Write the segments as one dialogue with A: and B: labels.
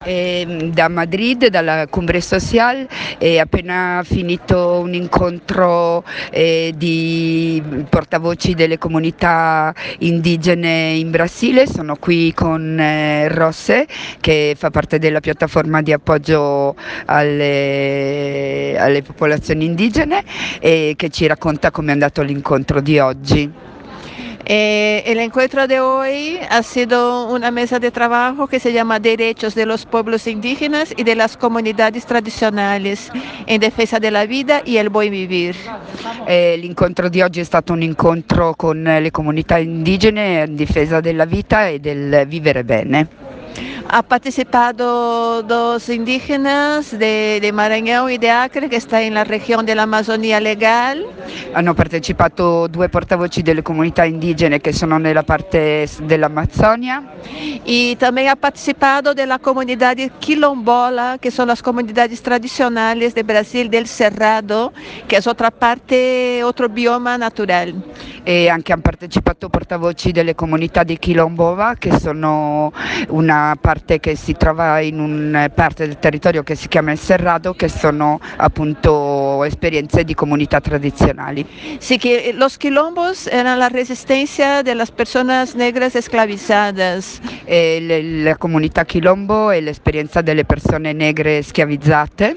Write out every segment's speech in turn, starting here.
A: Da Madrid, dalla Cumbre Social, è appena finito un incontro di portavoci delle comunità indigene in Brasile. Sono qui con Rosse, che fa parte della piattaforma di appoggio alle popolazioni indigene, e che ci racconta come è andato l'incontro di oggi.
B: El encuentro de hoy ha sido una mesa de trabajo que se llama Derechos de los Pueblos Indígenas y de las Comunidades Tradicionales en defensa de la vida y el buen vivir.
A: L'incontro di oggi è stato un incontro con le comunità indigene in difesa della vita e del vivere bene.
B: Ha participado dos indígenas de Maranhão y de Acre, que está en la región de la Amazonía legal.
A: Hanno partecipato due portavoci delle comunità indigene che sono nella parte dell'Amazzonia.
B: Y también ha participado de la comunidad quilombola, que son las comunidades tradicionales de Brasil del Cerrado, que es otra parte, otro bioma natural.
A: E anche hanno partecipato portavoci delle comunità di Quilombola, che sono una parte che si trova in una parte del territorio che si chiama il Cerrado, che sono appunto esperienze di comunità tradizionali.
B: Sí, que los quilombos eran la resistencia de las personas negras esclavizadas.
A: La comunità Quilombo è l'esperienza delle persone negre schiavizzate.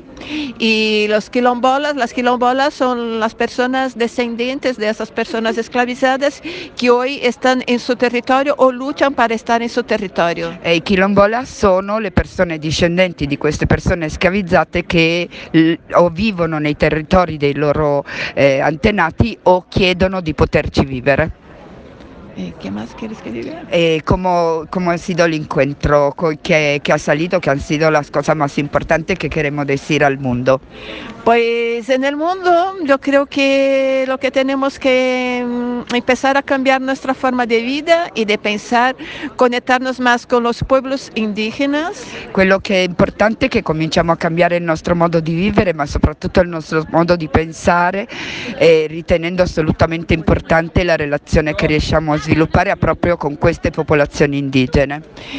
B: Y las quilombolas son las personas descendientes de esas personas esclavizadas que hoy están en su territorio o luchan para estar en su territorio.
A: E i Quilombola sono le persone discendenti di queste persone schiavizzate che o vivono nei territori dei loro antenati o chiedono di poterci vivere.
B: ¿Qué más quieres que diga?
A: ¿Cómo ha sido el encuentro? ¿Qué ha salido? ¿Qué han sido las cosas más importantes que queremos decir al mundo?
B: Pues en el mundo yo creo que lo que tenemos que empezar a cambiar nuestra forma de vida y de pensar, conectarnos más con los pueblos indígenas.
A: Quello che è importante è che cominciamo a cambiare il nostro modo di vivere, ma soprattutto il nostro modo di pensare, ritenendo assolutamente importante la relazione che riusciamo a sviluppare proprio con queste popolazioni indigene.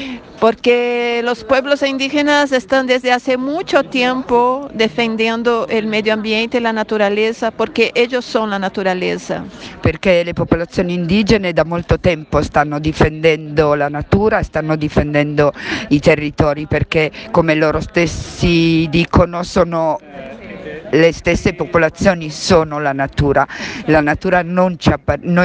B: Porque los pueblos indígenas están desde hace mucho tiempo defendiendo el medio ambiente y la naturaleza, porque ellos son la naturaleza.
A: Perché le popolazioni indigene da molto tempo stanno difendendo la natura, stanno difendendo i territori, perché come loro stessi dicono le stesse popolazioni sono la natura non ci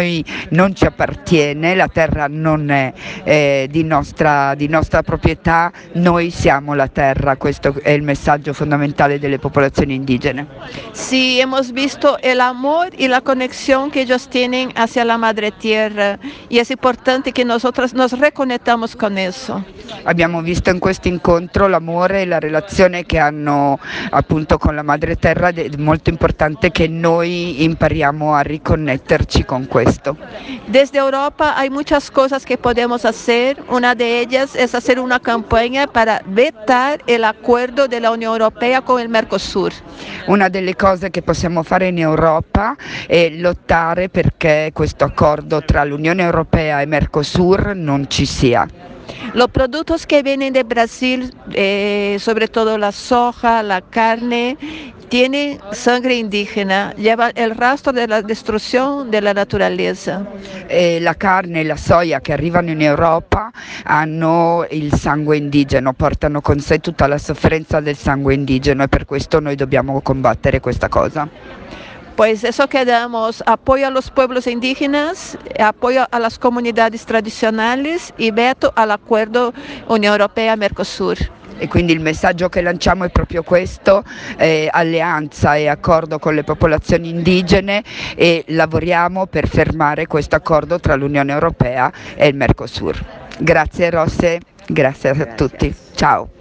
A: appartiene, la terra non è di nostra proprietà, noi siamo la terra, questo è il messaggio fondamentale delle popolazioni indigene.
B: Sí, hemos visto el amor y la conexión que ellos tienen hacia la madre tierra y es importante que nosotros nos reconectamos con eso.
A: Abbiamo visto in questo incontro l'amore e la relazione che hanno appunto con la madre terra, ed è molto importante che noi impariamo a riconnetterci con questo.
B: Desde Europa hay muchas cosas que podemos hacer. Una de ellas es hacer una campaña para vetar el acuerdo de la Unión Europea con el Mercosur.
A: Una delle cose che possiamo fare in Europa è lottare perché questo accordo tra l'Unione Europea e Mercosur non ci sia.
B: Los productos que vienen de Brasil, sobre todo la soja, la carne, tienen sangre indígena, llevan el rastro de la destrucción de la naturaleza.
A: La carne e la soia che arrivano in Europa hanno il sangue indigeno, portano con sé tutta la sofferenza del sangue indigeno, e per questo noi dobbiamo combattere questa cosa.
B: Pues eso que damos, apoyo a los pueblos indígenas, apoyo a las comunidades tradicionales y veto al acuerdo Unión Europea-Mercosur.
A: E quindi il messaggio che lanciamo è proprio questo, alleanza e accordo con le popolazioni indigene, e lavoriamo per fermare questo accordo tra l'Unione Europea e il Mercosur. Grazie Rosse, grazie a tutti, ciao.